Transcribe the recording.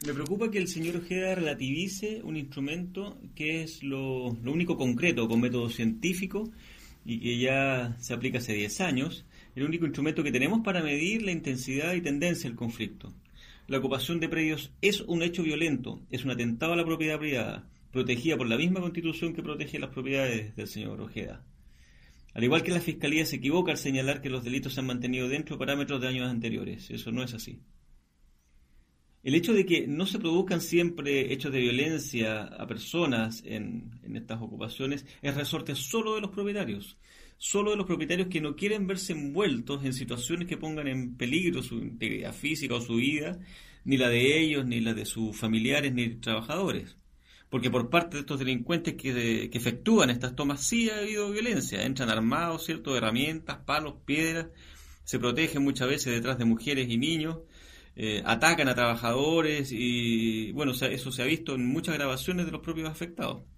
Me preocupa que el señor Ojeda relativice un instrumento que es lo único concreto con método científico y que ya se aplica hace 10 años, el único instrumento que tenemos para medir la intensidad y tendencia del conflicto. La ocupación de predios es un hecho violento, es un atentado a la propiedad privada, protegida por la misma Constitución que protege las propiedades del señor Ojeda. Al igual que la Fiscalía se equivoca al señalar que los delitos se han mantenido dentro de parámetros de años anteriores, eso no es así. El hecho de que no se produzcan siempre hechos de violencia a personas en estas ocupaciones es resorte solo de los propietarios que no quieren verse envueltos en situaciones que pongan en peligro su integridad física o su vida, ni la de ellos, ni la de sus familiares, ni trabajadores. Porque por parte de estos delincuentes que efectúan estas tomas sí ha habido violencia, entran armados, ¿cierto?, de herramientas, palos, piedras, se protegen muchas veces detrás de mujeres y niños, atacan a trabajadores y bueno, eso se ha visto en muchas grabaciones de los propios afectados.